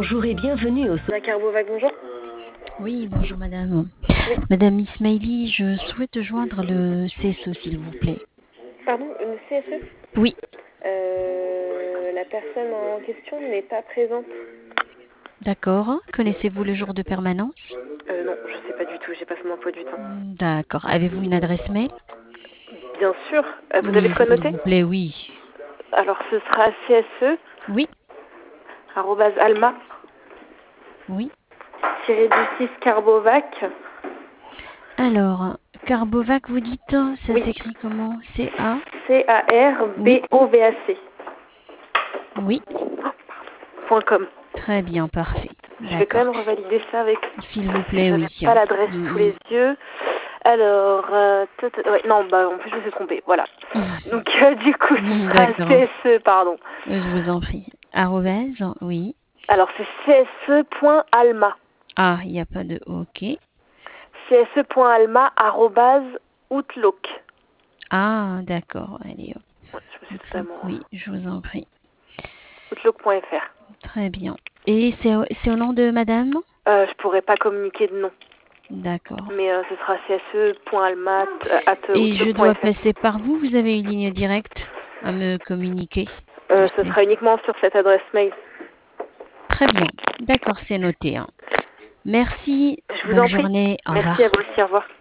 Bonjour et bienvenue au... La Carbovac, bonjour. Oui, bonjour madame. Oui. Madame Ismaili, je souhaite joindre le CSE s'il vous plaît. Pardon, une CSE? Oui, La personne en question n'est pas présente. d'accord. Connaissez-vous le jour de permanence? Non, je sais pas du tout, j'ai pas son emploi du temps. D'accord. Avez-vous une adresse mail? Bien sûr. Vous Oui, avez de quoi s'il noter? vous plaît, oui. Alors, ce sera CSE, Oui, @alma, oui. -du-6 Carbovac. Alors, Carbovac, vous dites, ça Oui. s'écrit comment? C-A? CARBOVAC. Oui, .com. très bien, parfait. Je vais quand D'accord. même revalider ça avec... S'il vous plaît, J'avais oui. pas l'adresse sous les yeux. Alors, ouais, non, bah en plus je me suis trompée, voilà. Donc du coup, ce sera D'accord. CSE, pardon. Je vous en prie. Arrobase, oui. Alors c'est cse.alma. Ah, il n'y a pas de OK. cse.alma@outlook. Ah, d'accord. Allez, hop. Ouais, je me suis totalement... Oui, je vous en prie. Outlook.fr. Très bien. Et c'est au nom de madame? Je pourrais pas communiquer de nom, D'accord. mais ce sera Et je dois cse.alma@outlook.fr. passer par vous? Vous avez une ligne directe à me communiquer? Ce sera uniquement sur cette adresse mail. Très bien. D'accord, c'est noté, hein. Merci. Je vous Bonne en prie. journée. Au Merci revoir. à vous aussi, au revoir.